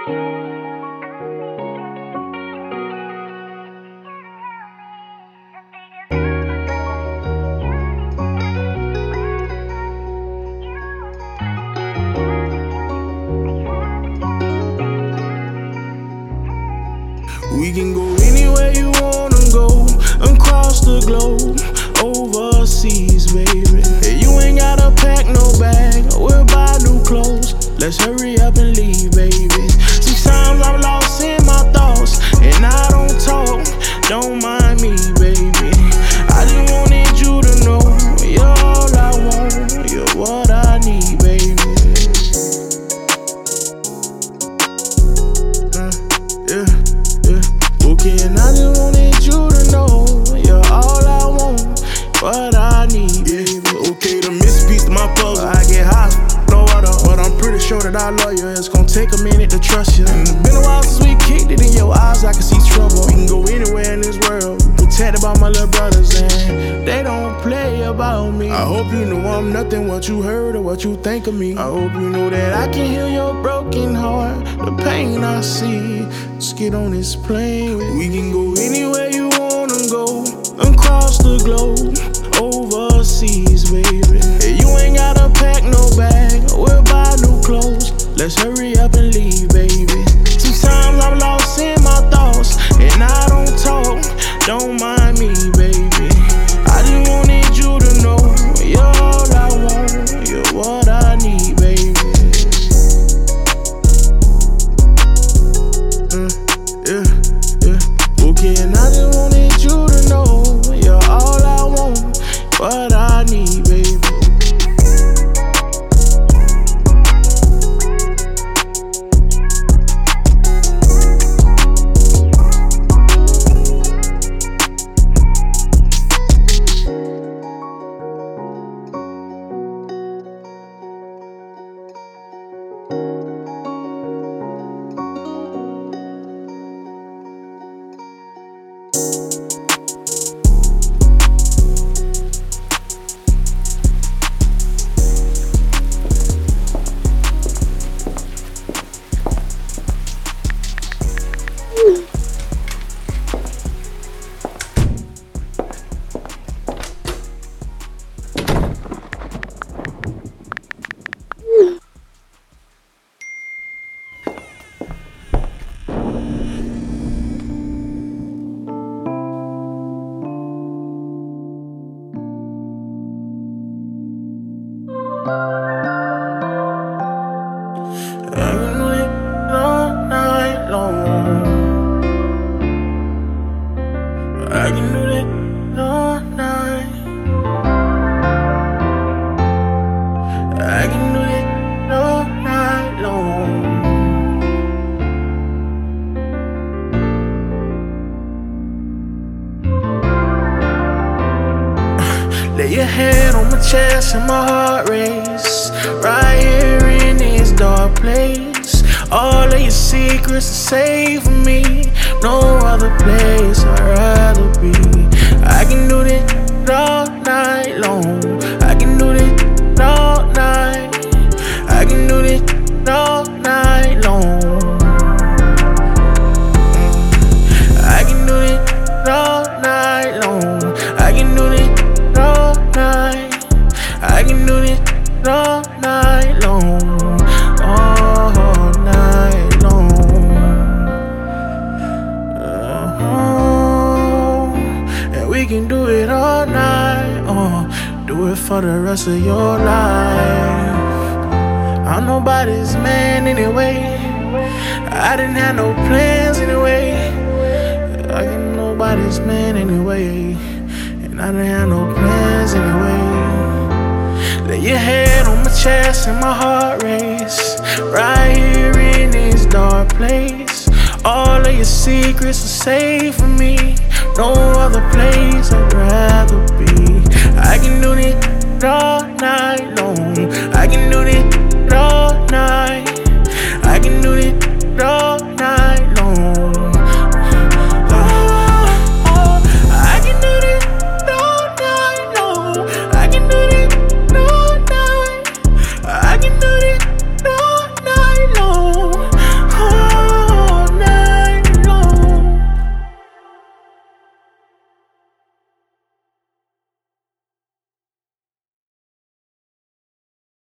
We can go anywhere you wanna go, across the globe, overseas, baby. Hey, you ain't gotta pack no bag, we'll buy new clothes. Let's hurry up and leave, baby. Sometimes I'm lost in my thoughts, and I don't talk, don't mind me, baby. I just wanted you to know, you're all I want, you're what I need, baby. Okay, and I just wanted you to know you're all I want, what I need, baby. Okay, the missing piece to my puzzle. I get high, no other, but I'm pretty sure that I love you. It's gonna take a minute to trust you. And it's been a while since we kicked it. In your eyes, I can see trouble. We can go anywhere in this world, protected by my little brothers, and they don't play about me. I hope you know I'm nothing what you heard or what you think of me. I hope you know that I can heal your broken heart, the pain I see. Just get on this plane with me. We can go anywhere you wanna go, across the globe, overseas, baby. Hey, you ain't gotta pack no bag, we'll buy new clothes. Let's hurry up and leave, baby. Sometimes I'm lost in my thoughts, and I don't talk, don't mind me, baby. I just wanted you to know, you're all I want, you're what I need, baby. Okay, and I just wanted you to know, you're all I want, what I need, baby. I can do that all night. I can do that all night long. Lay your head on my chest and my heart race, right here in this dark place. All of your secrets are safe for me, no other place I'd rather be. I can do this all night long. I can do this all night. I can do this all night long. I can do this all night long. I can do this all night. I can do this all night long. All night long. And we can do it all night. Do it for the rest of your life. I'm nobody's man anyway. I didn't have no plans anyway. I ain't nobody's man anyway. And I didn't have no plans anyway. Lay your head on my chest and my heart race, right here in this dark place. All of your secrets are safe for me, no other place I'd rather be. I can do this all night long.